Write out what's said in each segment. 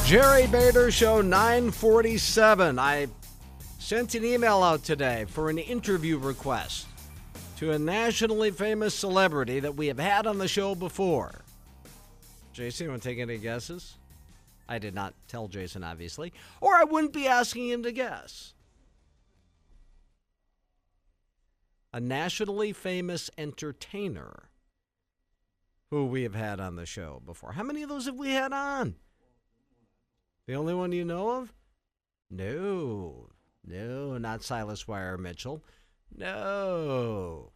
Jerry Bader Show 947. I sent an email out today for an interview request to a nationally famous celebrity that we have had on the show before. Jason, you want to take any guesses? I did not tell Jason, obviously, or I wouldn't be asking him to guess. A nationally famous entertainer who we have had on the show before. How many of those have we had on? The only one you know of? No, not Silas Wire Mitchell. No.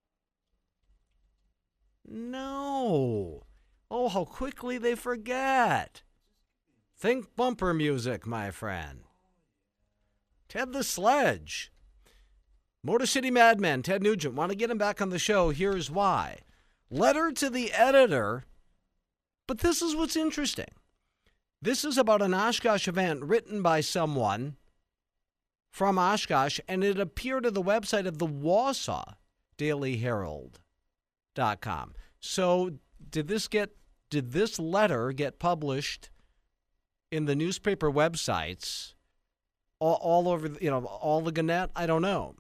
Oh, how quickly they forget. Think bumper music, my friend. Ted the Sledge. Motor City Madman, Ted Nugent. Want to get him back on the show? Here's why. Letter to the editor. But this is what's interesting. This is about an Oshkosh event written by someone from Oshkosh, and it appeared at the website of the Wausau Daily Herald.com. So did this letter get published in the newspaper websites all over, all the Gannett? I don't know.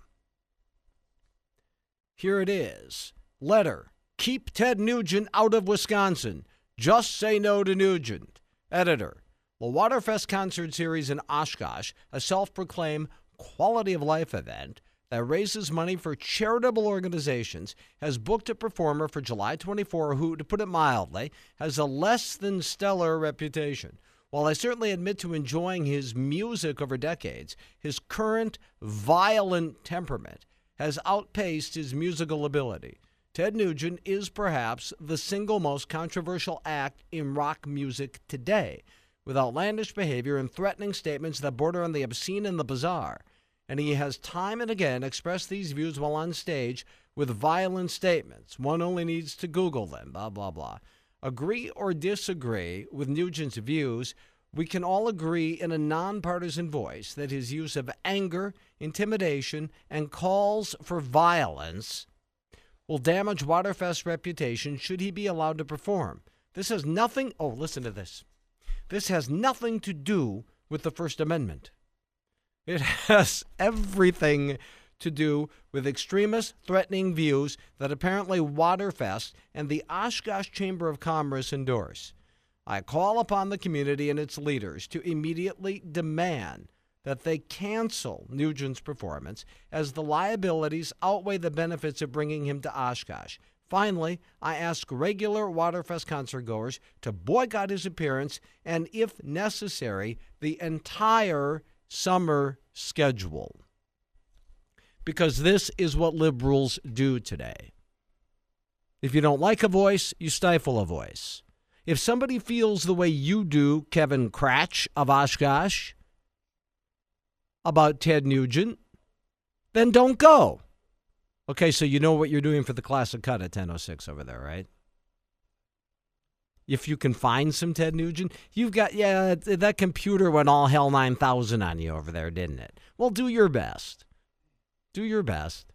Here it is. Letter. Keep Ted Nugent out of Wisconsin. Just say no to Nugent. Editor. The Waterfest Concert Series in Oshkosh, a self-proclaimed quality of life event that raises money for charitable organizations, has booked a performer for July 24 who, to put it mildly, has a less than stellar reputation. While I certainly admit to enjoying his music over decades, his current violent temperament has outpaced his musical ability. Ted Nugent is perhaps the single most controversial act in rock music today, with outlandish behavior and threatening statements that border on the obscene and the bizarre. And he has time and again expressed these views while on stage with violent statements. One only needs to Google them, blah, blah, blah. Agree or disagree with Nugent's views, we can all agree in a nonpartisan voice that his use of anger, intimidation, and calls for violence will damage Waterfest's reputation should he be allowed to perform. This has nothing, listen to this. This has nothing to do with the First Amendment. It has everything to do with extremist, threatening views that apparently Waterfest and the Oshkosh Chamber of Commerce endorse. I call upon the community and its leaders to immediately demand that they cancel Nugent's performance as the liabilities outweigh the benefits of bringing him to Oshkosh. Finally, I ask regular Waterfest concertgoers to boycott his appearance and, if necessary, the entire summer schedule. Because this is what liberals do today. If you don't like a voice, you stifle a voice. If somebody feels the way you do, Kevin Cratch of Oshkosh, about Ted Nugent, then don't go. Okay, so you know what you're doing for the classic cut at 10:06 over there, right? If you can find some Ted Nugent, you've got, that computer went all hell 9,000 on you over there, didn't it? Well, do your best. Do your best.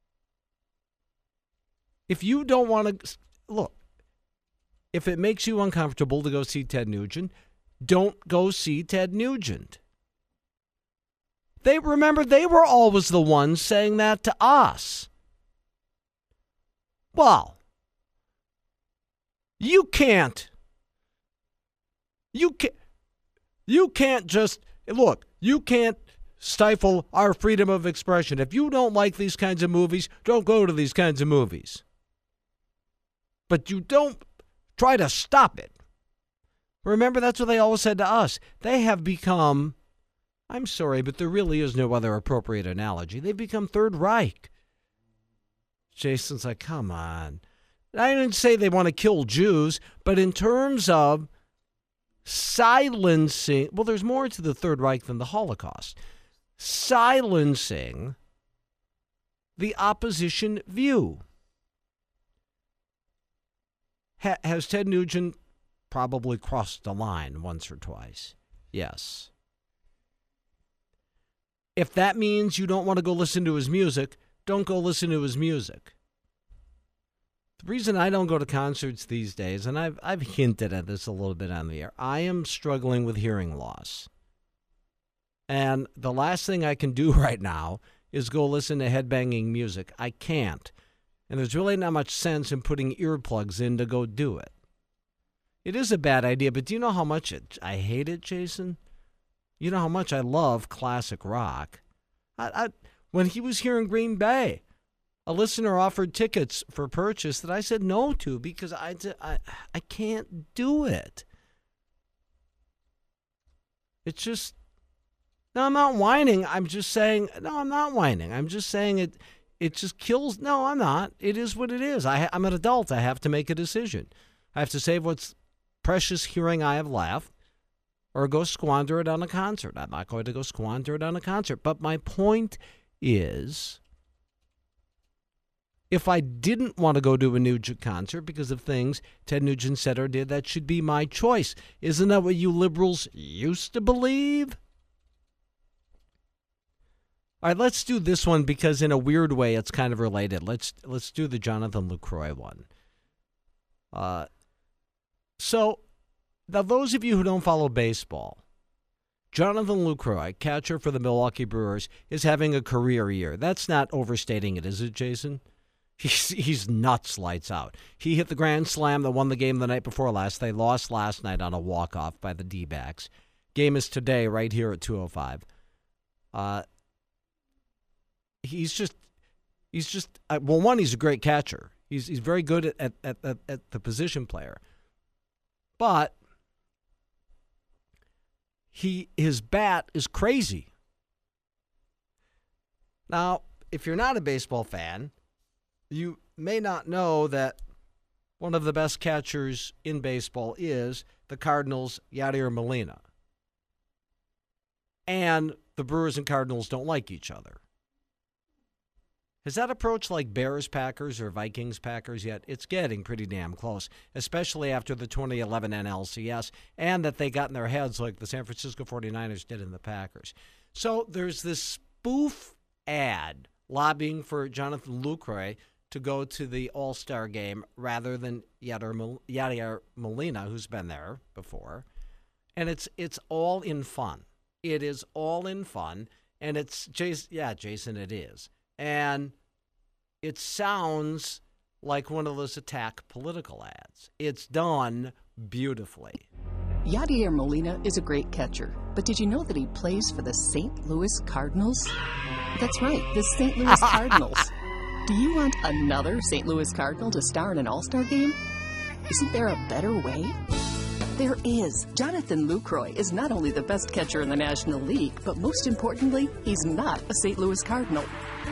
If you don't want to, look, if it makes you uncomfortable to go see Ted Nugent, don't go see Ted Nugent. They were always the ones saying that to us. Well, you can't just, look, you can't stifle our freedom of expression. If you don't like these kinds of movies, don't go to these kinds of movies. But you don't try to stop it. Remember, that's what they always said to us. They have become, I'm sorry, but there really is no other appropriate analogy. They've become Third Reich. Jason's like, come on. I didn't say they want to kill Jews, but in terms of silencing, well, there's more to the Third Reich than the Holocaust. Silencing the opposition view. Has Ted Nugent probably crossed the line once or twice? Yes. If that means you don't want to go listen to his music, don't go listen to his music. The reason I don't go to concerts these days, and I've hinted at this a little bit on the air, I am struggling with hearing loss. And the last thing I can do right now is go listen to headbanging music. I can't. And there's really not much sense in putting earplugs in to go do it. It is a bad idea, but do you know how much I hate it, Jason? You know how much I love classic rock. When he was here in Green Bay, a listener offered tickets for purchase that I said no to because I can't do it. It's just, no, I'm not whining. I'm just saying, no, I'm not whining. I'm just saying it just kills. No, I'm not. It is what it is. I'm an adult. I have to make a decision. I have to save what's precious hearing I have left or go squander it on a concert. I'm not going to go squander it on a concert. But my point is, if I didn't want to go to a Nugent concert because of things Ted Nugent said or did, that should be my choice. Isn't that what you liberals used to believe? All right, let's do this one because in a weird way it's kind of related. Let's do the Jonathan Lucroy one. So, now those of you who don't follow baseball, Jonathan Lucroy, catcher for the Milwaukee Brewers, is having a career year. That's not overstating it, is it, Jason? He's nuts, lights out. He hit the grand slam that won the game the night before last. They lost last night on a walk-off by the D-backs. Game is today right here at 2:05. He's just well, one, he's a great catcher. He's very good at the position player. But his bat is crazy. Now, if you're not a baseball fan, you may not know that one of the best catchers in baseball is the Cardinals' Yadier Molina. And the Brewers and Cardinals don't like each other. Has that approached like Bears-Packers or Vikings-Packers yet? It's getting pretty damn close, especially after the 2011 NLCS, and that they got in their heads like the San Francisco 49ers did in the Packers. So there's this spoof ad lobbying for Jonathan Lucroy to go to the All-Star game rather than Yadier Molina, who's been there before. And it's all in fun. It is all in fun, and it's Jason, it is. And it sounds like one of those attack political ads. It's done beautifully. Yadier Molina is a great catcher, but did you know that he plays for the St. Louis Cardinals? That's right, the St. Louis Cardinals. Do you want another St. Louis Cardinal to star in an All-Star game? Isn't there a better way? There is. Jonathan Lucroy is not only the best catcher in the National League, but most importantly, he's not a St. Louis Cardinal.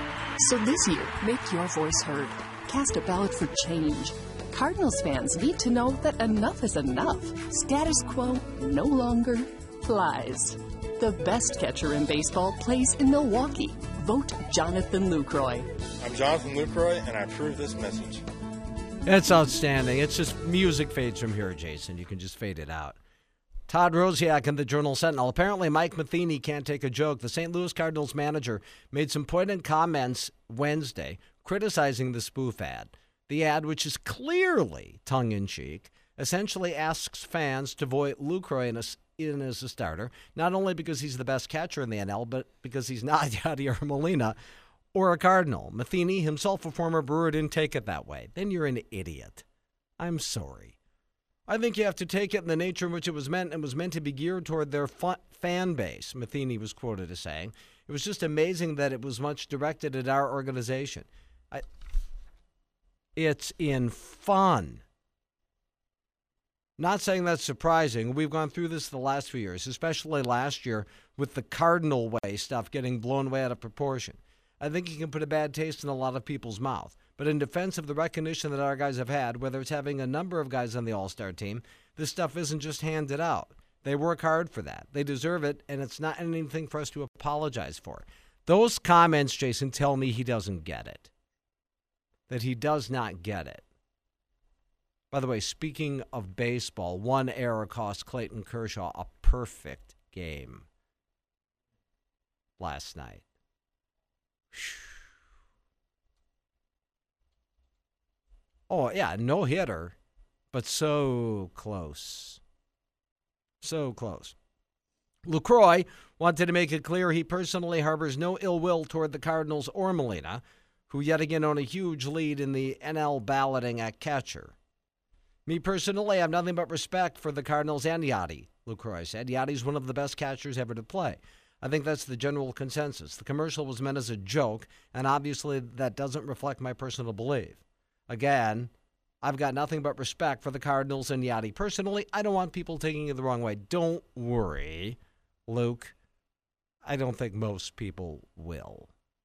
So this year, make your voice heard. Cast a ballot for change. Cardinals fans need to know that enough is enough. Status quo no longer flies. The best catcher in baseball plays in Milwaukee. Vote Jonathan Lucroy. I'm Jonathan Lucroy, and I approve this message. It's outstanding. It's just music fades from here, Jason. You can just fade it out. Todd Rosiak in the Journal-Sentinel. Apparently, Mike Matheny can't take a joke. The St. Louis Cardinals manager made some poignant comments Wednesday criticizing the spoof ad. The ad, which is clearly tongue-in-cheek, essentially asks fans to vote Lucroy in as a starter, not only because he's the best catcher in the NL, but because he's not Yadier Molina or a Cardinal. Matheny, himself a former Brewer, didn't take it that way. Then you're an idiot. I'm sorry. I think you have to take it in the nature in which it was meant, and was meant to be geared toward their fan base, Matheny was quoted as saying. It was just amazing that it was much directed at our organization. It's in fun. Not saying that's surprising. We've gone through this the last few years, especially last year with the Cardinal way stuff getting blown way out of proportion. I think you can put a bad taste in a lot of people's mouth. But in defense of the recognition that our guys have had, whether it's having a number of guys on the All-Star team, this stuff isn't just handed out. They work hard for that. They deserve it, and it's not anything for us to apologize for. Those comments, Jason, tell me he doesn't get it. That he does not get it. By the way, speaking of baseball, one error cost Clayton Kershaw a perfect game last night. Oh, yeah, no hitter, but so close. So close. LaCroix wanted to make it clear he personally harbors no ill will toward the Cardinals or Molina, who yet again own a huge lead in the NL balloting at catcher. Me personally, I have nothing but respect for the Cardinals and Yadi, LaCroix said. Yadi's one of the best catchers ever to play. I think that's the general consensus. The commercial was meant as a joke, and obviously that doesn't reflect my personal belief. Again, I've got nothing but respect for the Cardinals and Yadi. Personally, I don't want people taking it the wrong way. Don't worry, Luke. I don't think most people will.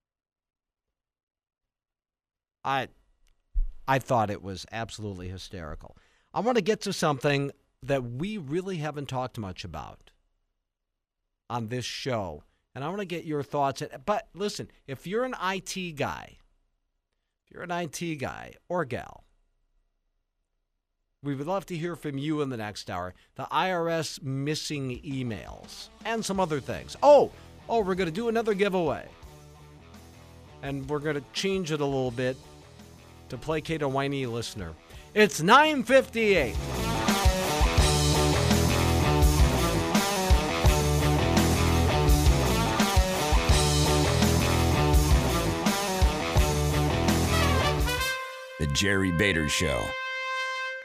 I thought it was absolutely hysterical. I want to get to something that we really haven't talked much about on this show, and I want to get your thoughts. But listen, if you're an IT guy, or gal, we would love to hear from you in the next hour. The IRS missing emails and some other things. Oh, we're going to do another giveaway, and we're going to change it a little bit to placate a whiny listener. It's 9:58. The Jerry Bader Show.